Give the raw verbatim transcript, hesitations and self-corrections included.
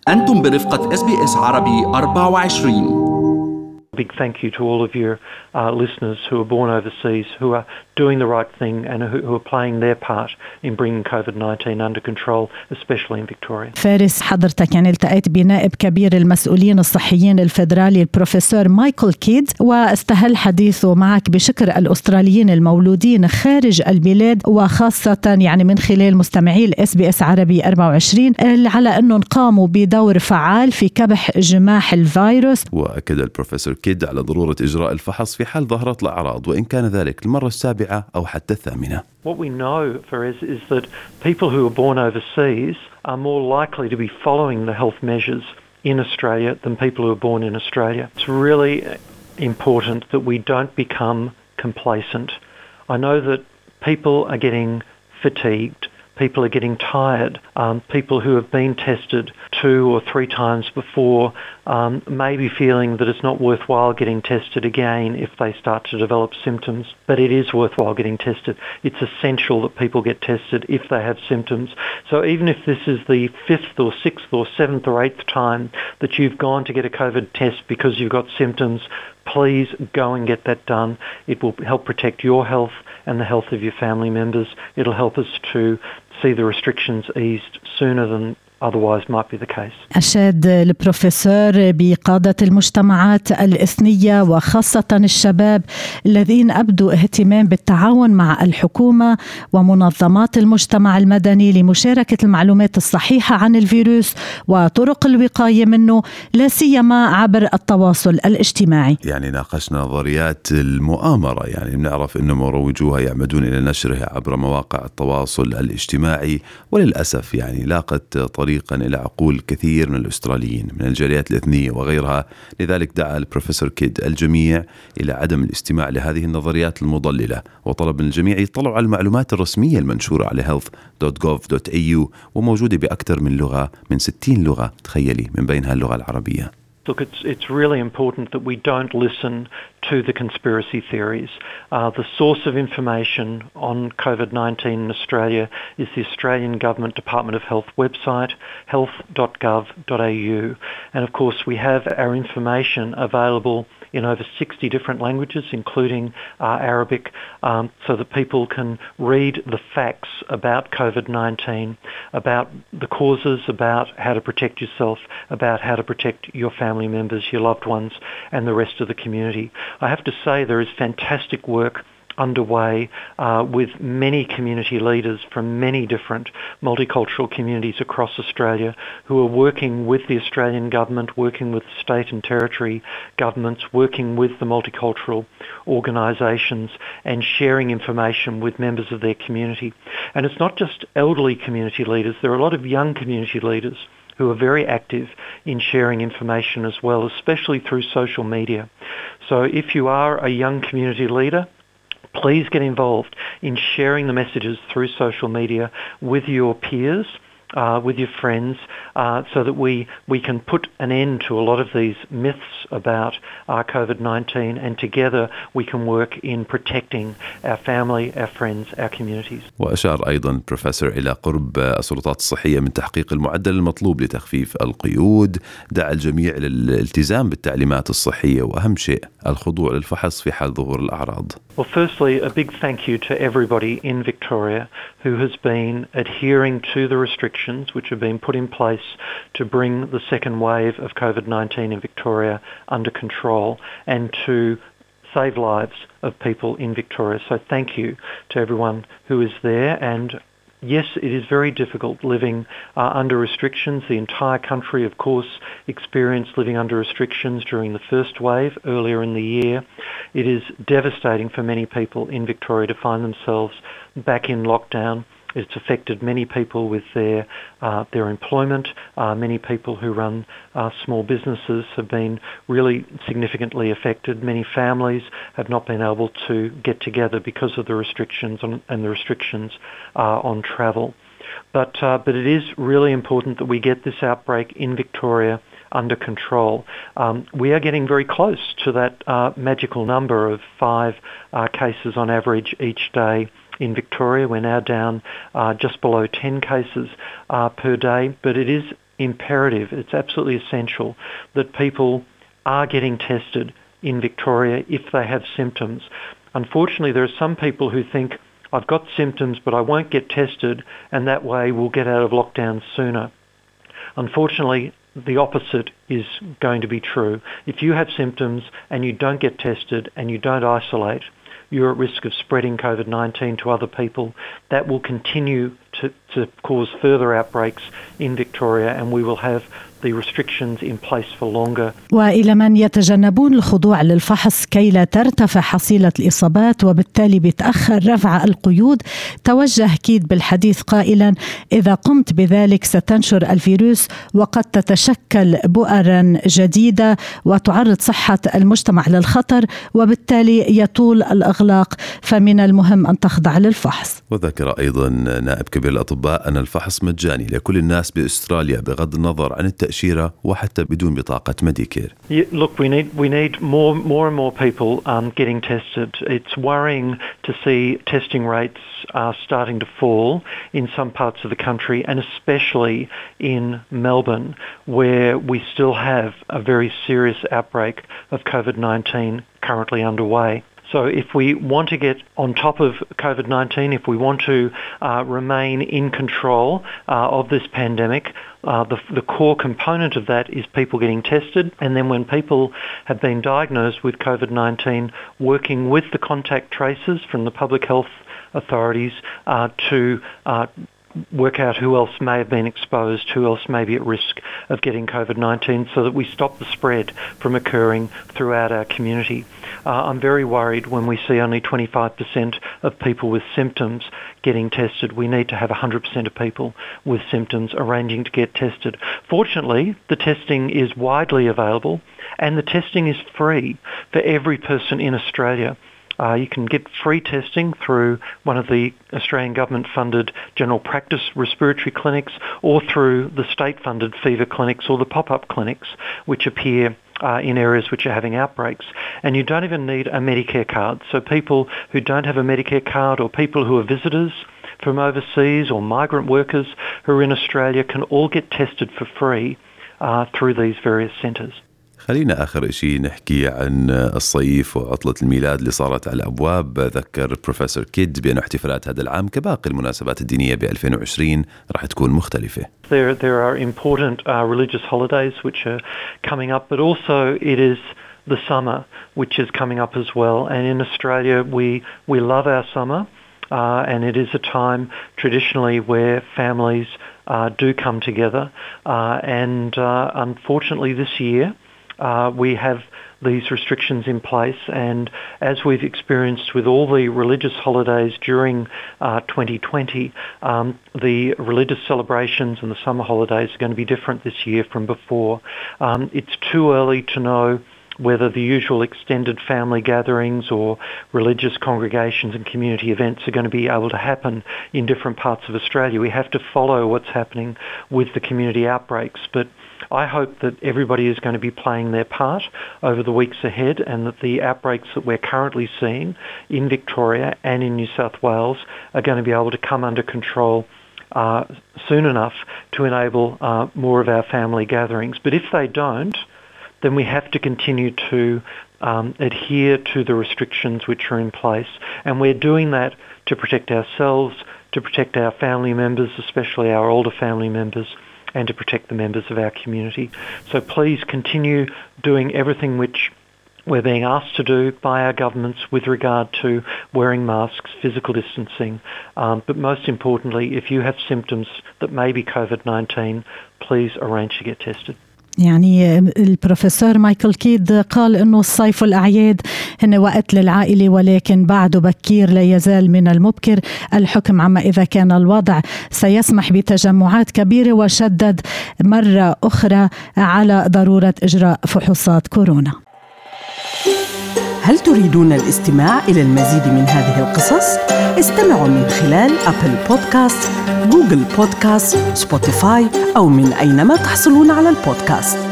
أنتم برفقة إس بي إس عربي أربعة وعشرين. Big thank you to all of your uh, listeners who are born overseas, who are doing the right thing and who, who are playing their part in bringing COVID nineteen under control, especially in Victoria. فارس، حضرتك يعني التقيت بنائب كبير المسؤولين الصحيين الفيدرالي البروفيسور مايكل كيد، واستهل حديثه معك بشكر الأستراليين المولودين خارج البلاد، وخاصة يعني من خلال مستمعي الإس بي إس عربي أربعة وعشرين على أنهم قاموا بدور فعال في كبح جماح الفيروس. وأكد البروفيسور كيد على ضرورة إجراء الفحص في حال ظهرت الأعراض، وإن كان ذلك المرة السابعة أو حتى الثامنة. What we know, Faraz, is that people who are born overseas are more likely to be following the health measures in Australia than people who are born in Australia. It's really important that we don't become complacent. I know that people are getting fatigued. People are getting tired. Um, people who have been tested two or three times before um, may be feeling that it's not worthwhile getting tested again if they start to develop symptoms. But it is worthwhile getting tested. It's essential that people get tested if they have symptoms. So even if this is the fifth or sixth or seventh or eighth time that you've gone to get a COVID test because you've got symptoms, please go and get that done. It will help protect your health and the health of your family members. It'll help us to see the restrictions eased sooner than otherwise might be the case. أشاد البروفيسور بقادة المجتمعات الإثنية وخاصة الشباب الذين أبدوا اهتمام بالتعاون مع الحكومة ومنظمات المجتمع المدني لمشاركة المعلومات الصحيحة عن الفيروس وطرق الوقاية منه، لا سيما عبر التواصل الاجتماعي. يعني ناقشنا نظريات المؤامرة، يعني بنعرف أنه مروجوها يعمدون إلى نشرها عبر مواقع التواصل الاجتماعي، وللأسف يعني لاقت طريق إلى عقول كثير من الأستراليين من الجاليات الإثنية وغيرها. لذلك دعا البروفيسور كيد الجميع إلى عدم الاستماع لهذه النظريات المضللة، وطلب من الجميع يطلعوا على المعلومات الرسمية المنشورة على health dot gov dot a u وموجودة بأكثر من لغة، من ستين لغة تخيلي، من بينها اللغة العربية. Look, it's it's really important that we don't listen to the conspiracy theories. Uh, the source of information on COVID nineteen in Australia is the Australian Government Department of Health website, health dot gov dot a u. And of course we have our information available in over sixty different languages, including uh, Arabic, um, so that people can read the facts about COVID nineteen, about the causes, about how to protect yourself, about how to protect your family members, your loved ones, and the rest of the community. I have to say there is fantastic work underway uh, with many community leaders from many different multicultural communities across Australia who are working with the Australian government, working with state and territory governments, working with the multicultural organisations and sharing information with members of their community. And it's not just elderly community leaders, there are a lot of young community leaders who are very active in sharing information as well, especially through social media. So if you are a young community leader, please get involved in sharing the messages through social media with your peers, uh, with your friends, uh, so that we, we can put an end to a lot of these myths about uh, COVID nineteen, and together we can work in protecting our family, our friends, our communities. وأشار أيضا بروفيسور إلى قرب السلطات الصحية من تحقيق المعدل المطلوب لتخفيف القيود، دعا الجميع للالتزام بالتعليمات الصحية، وأهم شيء الخضوع للفحص في حال ظهور الأعراض. Well, firstly, a big thank you to everybody in Victoria who has been adhering to the restrictions which have been put in place to bring the second wave of COVID nineteen in Victoria under control and to save lives of people in Victoria. So thank you to everyone who is there. And yes, it is very difficult living uh, under restrictions. The entire country, of course, experienced living under restrictions during the first wave earlier in the year. It is devastating for many people in Victoria to find themselves back in lockdown. It's affected many people with their uh, their employment. Uh, many people who run uh, small businesses have been really significantly affected. Many families have not been able to get together because of the restrictions on, and the restrictions uh, on travel. But uh, but it is really important that we get this outbreak in Victoria under control. Um, we are getting very close to that uh, magical number of five uh, cases on average each day in Victoria. We're now down uh, just below ten cases uh, per day, but it is imperative, it's absolutely essential that people are getting tested in Victoria if they have symptoms. Unfortunately, there are some people who think, I've got symptoms but I won't get tested, and that way we'll get out of lockdown sooner. Unfortunately, the opposite is going to be true. If you have symptoms and you don't get tested and you don't isolate, you're at risk of spreading COVID nineteen to other people. That will continue to, to cause further outbreaks in Victoria, and we will have the restrictions in place for longer. وإلى من يتجنبون الخضوع للفحص كي لا ترتفع حصيلة الإصابات وبالتالي بتأخر رفع القيود، توجه كيد بالحديث قائلا: إذا قمت بذلك ستنشر الفيروس وقد تتشكل بؤرا جديدة وتعرض صحة المجتمع للخطر، وبالتالي يطول الإغلاق، فمن المهم أن تخضع للفحص. وذكر أيضا نائب كبير الأطباء أن الفحص مجاني لكل الناس بأستراليا بغض النظر عن التأشيرة وحتى بدون بطاقة ميديكير. Yeah, look, we need we need more more and more people um, getting tested. It's worrying to see testing rates are starting to fall in some parts of the country, and especially in Melbourne, where we still have a very serious outbreak of COVID nineteen currently underway. So if we want to get on top of COVID nineteen, if we want to uh, remain in control uh, of this pandemic, uh, the, the core component of that is people getting tested. And then when people have been diagnosed with COVID nineteen, working with the contact tracers from the public health authorities uh, to uh, work out who else may have been exposed, who else may be at risk of getting COVID nineteen, so that we stop the spread from occurring throughout our community. Uh, I'm very worried when we see only twenty-five percent of people with symptoms getting tested. We need to have one hundred percent of people with symptoms arranging to get tested. Fortunately, the testing is widely available, and the testing is free for every person in Australia. Uh, you can get free testing through one of the Australian government-funded general practice respiratory clinics, or through the state-funded fever clinics or the pop-up clinics, which appear uh, in areas which are having outbreaks. And you don't even need a Medicare card. So people who don't have a Medicare card, or people who are visitors from overseas, or migrant workers who are in Australia, can all get tested for free uh, through these various centres. خلينا آخر شيء نحكي عن الصيف وعطلة الميلاد اللي صارت على الأبواب. ذكر بروفيسور كيد بأن احتفالات هذا العام كباقي المناسبات الدينية ب ألفين وعشرين راح تكون مختلفة. There, there are important uh, religious holidays which are coming up, but also it is the summer which is coming up as well. And in Australia, we, we love our summer, uh, and it is a time traditionally where families uh, do come together. Uh, and uh, unfortunately this year, Uh, we have these restrictions in place, and as we've experienced with all the religious holidays during uh, twenty twenty, um, the religious celebrations and the summer holidays are going to be different this year from before. Um, it's too early to know whether the usual extended family gatherings or religious congregations and community events are going to be able to happen in different parts of Australia. We have to follow what's happening with the community outbreaks, but I hope that everybody is going to be playing their part over the weeks ahead, and that the outbreaks that we're currently seeing in Victoria and in New South Wales are going to be able to come under control uh, soon enough to enable uh, more of our family gatherings. But if they don't, then we have to continue to um, adhere to the restrictions which are in place. And we're doing that to protect ourselves, to protect our family members, especially our older family members, and to protect the members of our community. So please continue doing everything which we're being asked to do by our governments with regard to wearing masks, physical distancing, um, but most importantly, if you have symptoms that may be COVID nineteen, please arrange to get tested. يعني البروفيسور مايكل كيد قال أنه الصيف والأعياد هن وقت للعائلة، ولكن بعده بكير لا يزال من المبكر الحكم عما إذا كان الوضع سيسمح بتجمعات كبيرة، وشدد مرة أخرى على ضرورة إجراء فحوصات كورونا. هل تريدون الاستماع إلى المزيد من هذه القصص؟ استمعوا من خلال أبل بودكاست، جوجل بودكاست، سبوتيفاي أو من أينما تحصلون على البودكاست.